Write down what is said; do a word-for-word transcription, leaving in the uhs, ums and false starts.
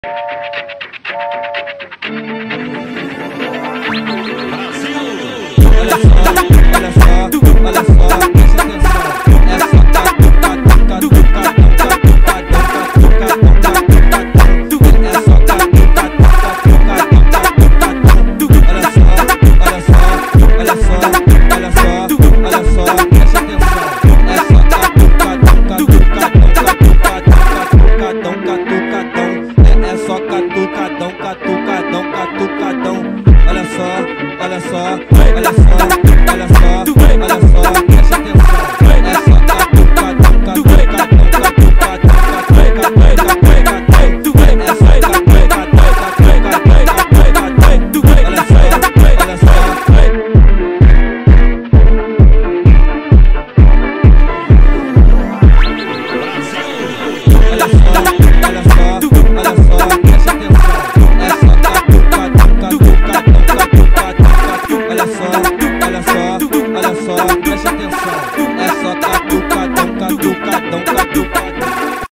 Olha só, olha só, olha só, presta atenção. É só catuca, tuca, tuca, tuca, tuca, tuca, tuca, tuca, é só catuca, tuca, tuca, tuca, tuca. Olha só, olha só, olha só, olha só, olha só, presta atenção. É só catuca, tuca, tuca, tuca, tuca, tuca, tuca, tuca, tuca. É só catucadão, catucadão, catucadão. Olha só, olha só, olha só, olha só, olha só, presta atenção. É só catucadão, catucadão, catucadão, catucadão, catucadão. É só catucadão, catucadão, catucadão. Olha só, olha só. Olha só, olha só, olha só, presta atenção. É só catucadão, catucadão, catucadão. Olha só, olha só, olha só, presta atenção.